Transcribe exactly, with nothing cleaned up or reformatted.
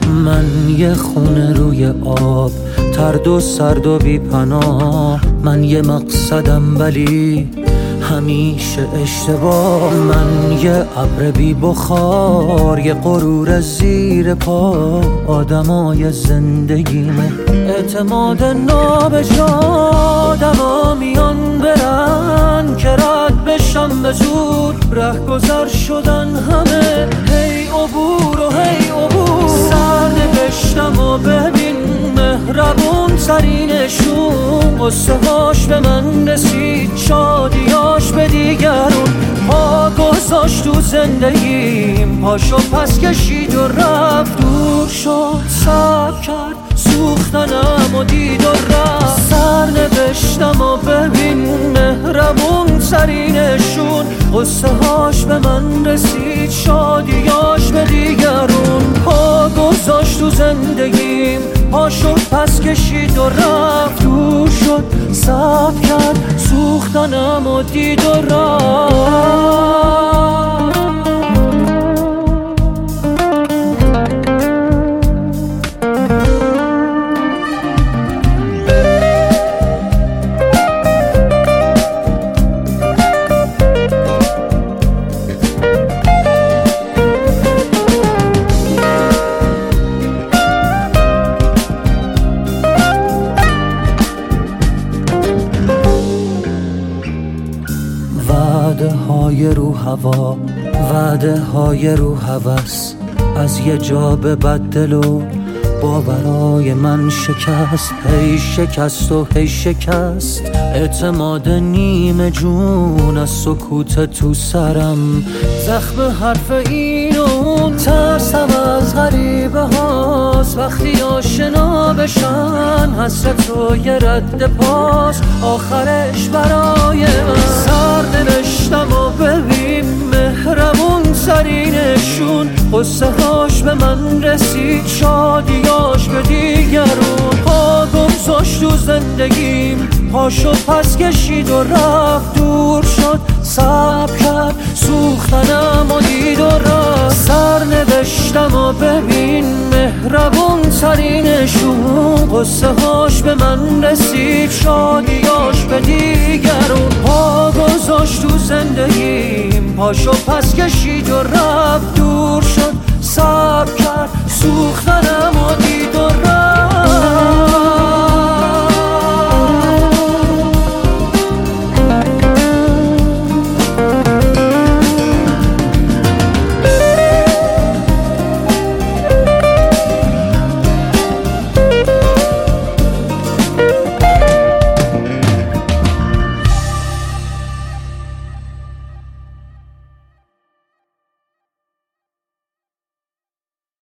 من یه خونه روی آب، ترد و سرد و بی پناه. من یه مقصدم ولی همیشه اشتباه. من یه ابر بی بخار، یه غرور زیر پا. آدمای زندگیمه اعتماد نابجا. آدما میان برن که رد بشم به زور. ره گذر شدن همه، هی عبور و هی عبور. سرنوشتم و ببین مهربون ترینشون. قصه هاش به من رسید، شادیاش به دیگرون. پا گذاشت تو زندگیم، پاشو پس کشید و رفت. دور شد، صبر کرد، سوختنم و دید و رفت. سرنوشتم و ببین مهربون ترینشون. قصه هاش به من رسید، شادیاش به دیگرون. پا گذاشت تو زندگیم، پاشو پس کشید و رفت. دور شد، صبر کرد، سوختنم و دید و رفت. وعده های رو هوا، وعده های رو هوس. از یه جا به بدل و باورای من شکست. هی شکست و هی شکست. اعتماد نیمه جون از سکوت تو سرم. زخم حرف این و اون، ترسم از غریبه هاست. وقتی آشنا بشن حسرت و یه رد پاس. آخرش برای من سرنوشتم و ببین مهربون ترینشون. قصه هاش به من رسید، شادیاش به دیگرون. پا گذاشت تو زندگیم، پاشو پس کشید و رفت. دور شد، صبر کرد، سوختنم و دید و رفت. سرنوشتم و ببین مهربون ترینشون. قصه هاش به من رسید، شادیاش به دیگرون. پا گذاشت تو زندگیم، پاشو پس کشید و رفت. دور شد، صبر کرد، سوختنم